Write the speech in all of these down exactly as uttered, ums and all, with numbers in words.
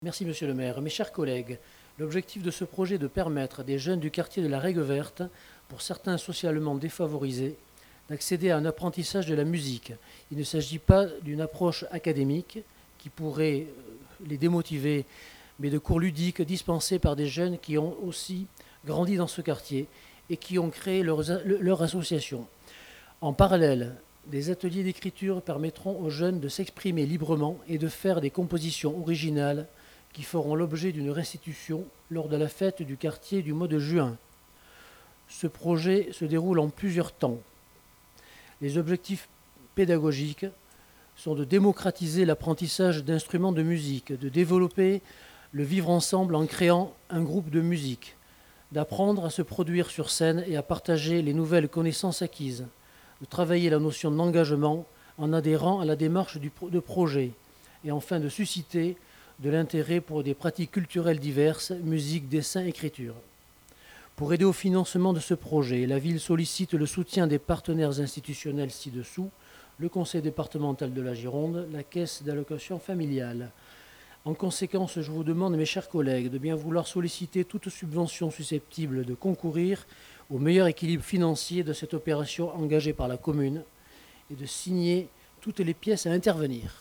Merci Monsieur le maire. Mes chers collègues, l'objectif de ce projet est de permettre à des jeunes du quartier de la Règue Verte, pour certains socialement défavorisés, d'accéder à un apprentissage de la musique. Il ne s'agit pas d'une approche académique qui pourrait les démotiver, mais de cours ludiques dispensés par des jeunes qui ont aussi grandi dans ce quartier et qui ont créé leur, leur association. En parallèle, des ateliers d'écriture permettront aux jeunes de s'exprimer librement et de faire des compositions originales qui feront l'objet d'une restitution lors de la fête du quartier du mois de juin. Ce projet se déroule en plusieurs temps. Les objectifs pédagogiques sont de démocratiser l'apprentissage d'instruments de musique, de développer le vivre ensemble en créant un groupe de musique, d'apprendre à se produire sur scène et à partager les nouvelles connaissances acquises, de travailler la notion d'engagement en adhérant à la démarche du pro- de projet, et enfin de susciter de l'intérêt pour des pratiques culturelles diverses, musique, dessin, écriture. Pour aider au financement de ce projet, la ville sollicite le soutien des partenaires institutionnels ci-dessous, le conseil départemental de la Gironde, la caisse d'allocation familiale. En conséquence, je vous demande, mes chers collègues, de bien vouloir solliciter toute subvention susceptible de concourir au meilleur équilibre financier de cette opération engagée par la commune et de signer toutes les pièces à intervenir.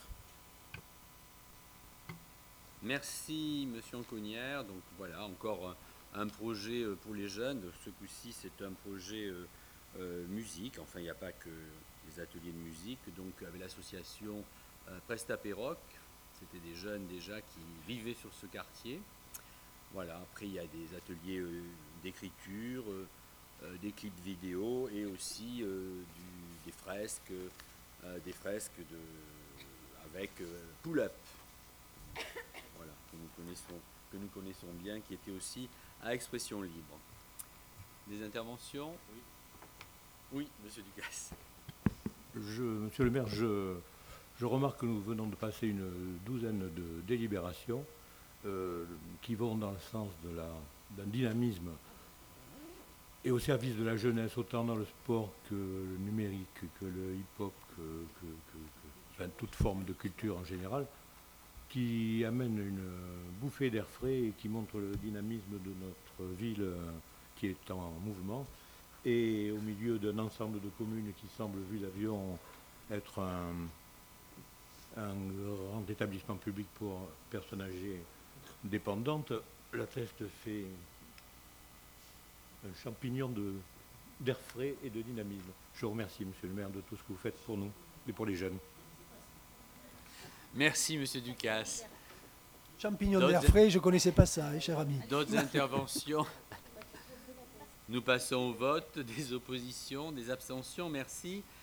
Merci Monsieur Anconnière. Donc voilà, encore un projet pour les jeunes. Ce coup-ci, c'est un projet euh, euh, musique. Enfin, il n'y a pas que les ateliers de musique. Donc avec l'association euh, Presta Perroc, c'était des jeunes déjà qui vivaient sur ce quartier. Voilà, après il y a des ateliers euh, d'écriture, euh, des clips vidéo et aussi euh, du, des fresques, euh, des fresques de, avec euh, pull-up. Voilà, que nous connaissons, que nous connaissons bien, qui était aussi à expression libre. Des interventions? Oui. Oui, Monsieur Ducasse. Je, monsieur le maire, je, je remarque que nous venons de passer une douzaine de délibérations euh, qui vont dans le sens de la, d'un dynamisme et au service de la jeunesse, autant dans le sport que le numérique, que le hip-hop, que, que, que, que enfin, toute forme de culture en général, qui amène une bouffée d'air frais et qui montre le dynamisme de notre ville euh, qui est en mouvement, et au milieu d'un ensemble de communes qui semble, vu l'avion, être un, un grand établissement public pour personnes âgées dépendantes, la Teste fait un champignon de, d'air frais et de dynamisme. Je vous remercie, monsieur le maire, de tout ce que vous faites pour nous et pour les jeunes. Merci Monsieur Ducasse. Champignon d'air frais, je ne connaissais pas ça, hein, cher ami. D'autres interventions? Nous passons au vote. Des oppositions, des abstentions, merci.